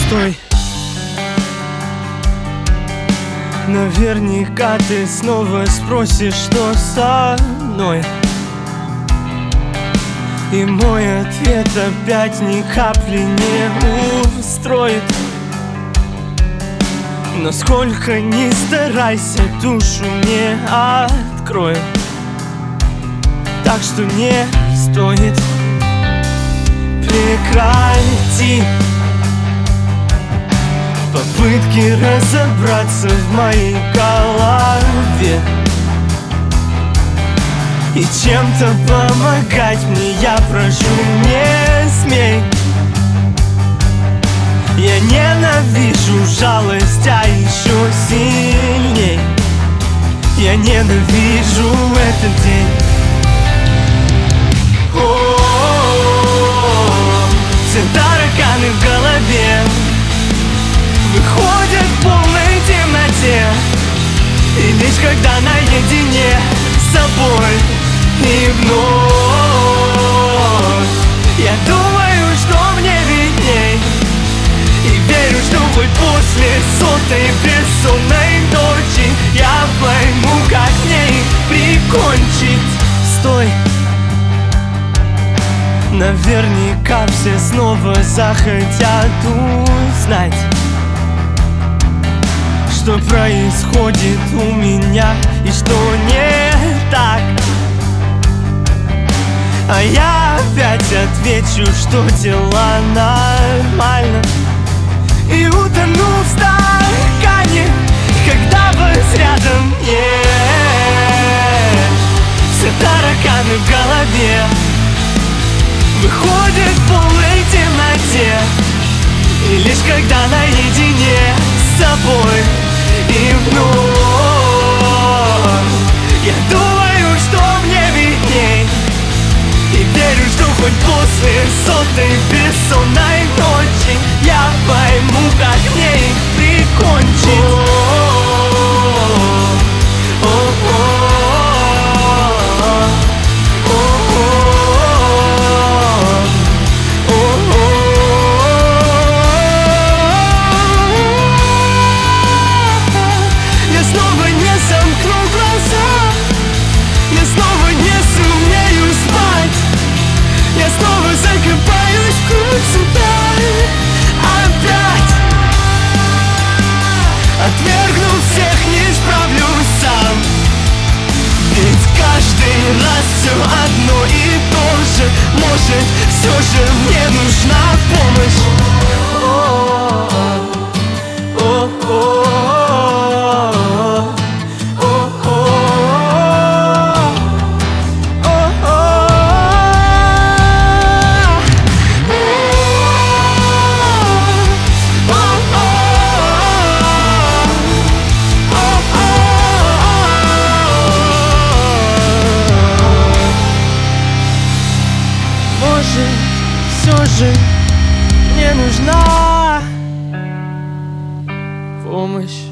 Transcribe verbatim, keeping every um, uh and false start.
Стой. Наверняка ты снова спросишь, что со мной. И мой ответ опять ни капли не устроит. Но сколько ни старайся, душу не открою. Так что не стоит. Прекрати попытки разобраться в моей голове и чем-то помогать мне, я прошу, не смей. Я ненавижу жалость, а еще сильней я ненавижу этот день. Все тараканы в голове выходят в полной темноте, и лишь когда наедине с собой и вновь я думаю, что мне видней, и верю, что хоть после сотой бессонной ночи я пойму, как мне их прикончить. Стой. Наверняка все снова захотят узнать, что происходит у меня и что не так. А я опять отвечу, что дела нормально, и утону в стакане, когда вас рядом нет. Все тараканы в голове выходит в полной темноте, и лишь когда наедине с собой и вновь я думаю, что мне видней, и верю, что хоть после сотой бессонной ночи я пойму, как мне их прикончить. Отвергнув всех, не справлюсь сам, ведь каждый раз все одно и то же. Может, все же мне нужна помощь. Все же мне нужна помощь.